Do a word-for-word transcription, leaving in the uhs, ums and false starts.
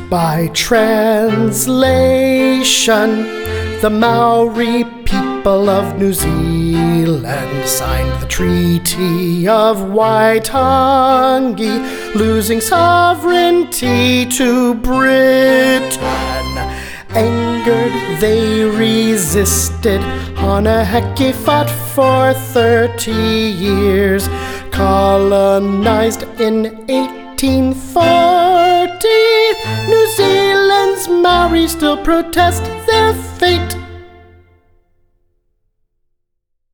By translation, the Maori people of New Zealand signed the Treaty of Waitangi, losing sovereignty to Britain. Angered, they resisted. Hanaheki fought for thirty years, colonized in eighteen forty. New Zealand's Maori still protest their fate.